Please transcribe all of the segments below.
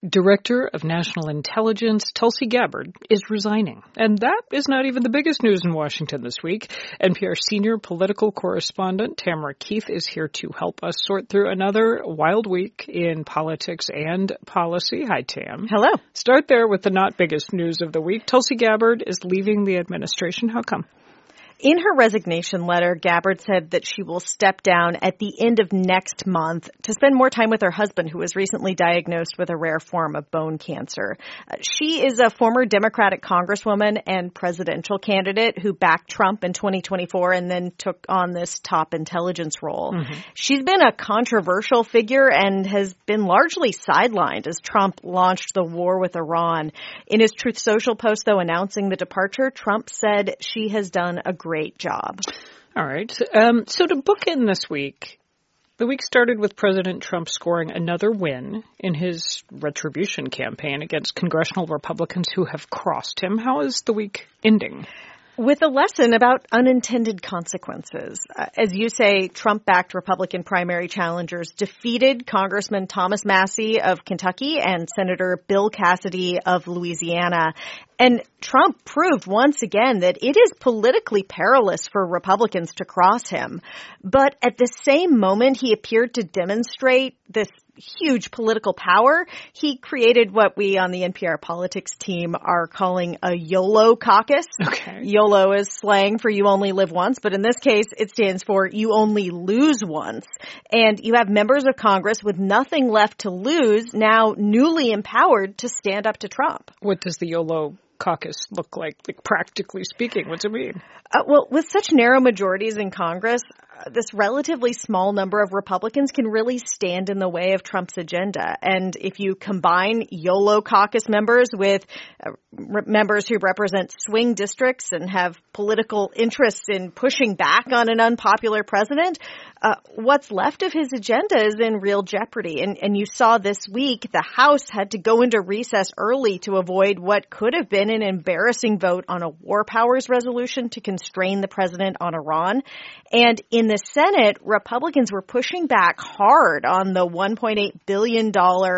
Director of National Intelligence Tulsi Gabbard is resigning. And that is not even the biggest news in Washington this week. NPR senior political correspondent Tamara Keith is here to help us sort through another wild week in politics and policy. Hi, Tam. Hello. Start there with the not biggest news of the week. Tulsi Gabbard is leaving the administration. How come? In her resignation letter, Gabbard said that she will step down at the end of next month to spend more time with her husband, who was recently diagnosed with a rare form of bone cancer. She is a former Democratic congresswoman and presidential candidate who backed Trump in 2024 and then took on this top intelligence role. She's been a controversial figure and has been largely sidelined as Trump launched the war with Iran. In his Truth Social post, though, announcing the departure, Trump said she has done a great job. All right. So to bookend this week, the week started with President Trump scoring another win in his retribution campaign against congressional Republicans who have crossed him. How is the week ending? With a lesson about unintended consequences. As you say, Trump-backed Republican primary challengers defeated Congressman Thomas Massie of Kentucky and Senator Bill Cassidy of Louisiana. And Trump proved once again that it is politically perilous for Republicans to cross him. But at the same moment he appeared to demonstrate this huge political power, he created what we on the NPR politics team are calling a YOLO caucus. Okay. YOLO is slang for you only live once, but in this case, it stands for you only lose once. And you have members of Congress with nothing left to lose, now newly empowered to stand up to Trump. What does the YOLO caucus look like practically speaking? What's it mean? Well, with such narrow majorities in Congress, this relatively small number of Republicans can really stand in the way of Trump's agenda. And if you combine YOLO caucus members with members who represent swing districts and have political interests in pushing back on an unpopular president, what's left of his agenda is in real jeopardy. And you saw this week the House had to go into recess early to avoid what could have been an embarrassing vote on a war powers resolution to constrain the president on Iran. And in the Senate, Republicans were pushing back hard on the $1.8 billion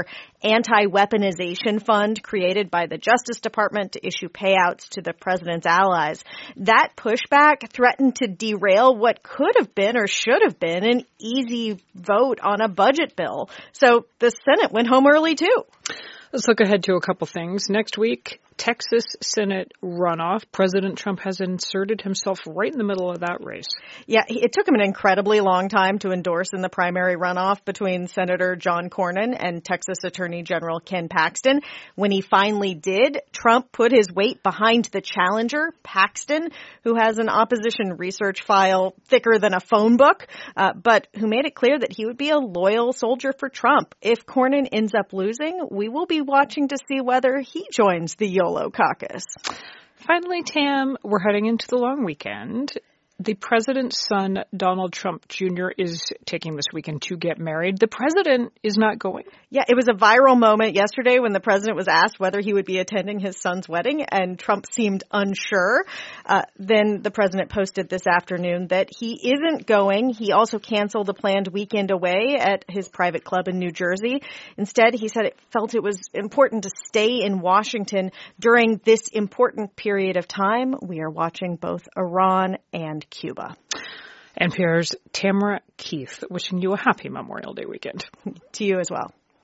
anti-weaponization fund created by the Justice Department to issue payouts to the president's allies. That pushback threatened to derail what could have been or should have been an easy vote on a budget bill. So the Senate went home early, too. Let's look ahead to a couple things. Next week, Texas Senate runoff. President Trump has inserted himself right in the middle of that race. Yeah, it took him an incredibly long time to endorse in the primary runoff between Senator John Cornyn and Texas Attorney General Ken Paxton. When he finally did, Trump put his weight behind the challenger, Paxton, who has an opposition research file thicker than a phone book, but who made it clear that he would be a loyal soldier for Trump. If Cornyn ends up losing, we will be watching to see whether he joins the YOLO caucus. Finally, Tam, we're heading into the long weekend. The president's son, Donald Trump Jr., is taking this weekend to get married. The president is not going. Yeah, it was a viral moment yesterday when the president was asked whether he would be attending his son's wedding, and Trump seemed unsure. Then the president posted this afternoon that he isn't going. He also canceled the planned weekend away at his private club in New Jersey. Instead, he said it felt it was important to stay in Washington during this important period of time. We are watching both Iran and Cuba. NPR's Tamara Keith wishing you a happy Memorial Day weekend. To you as well.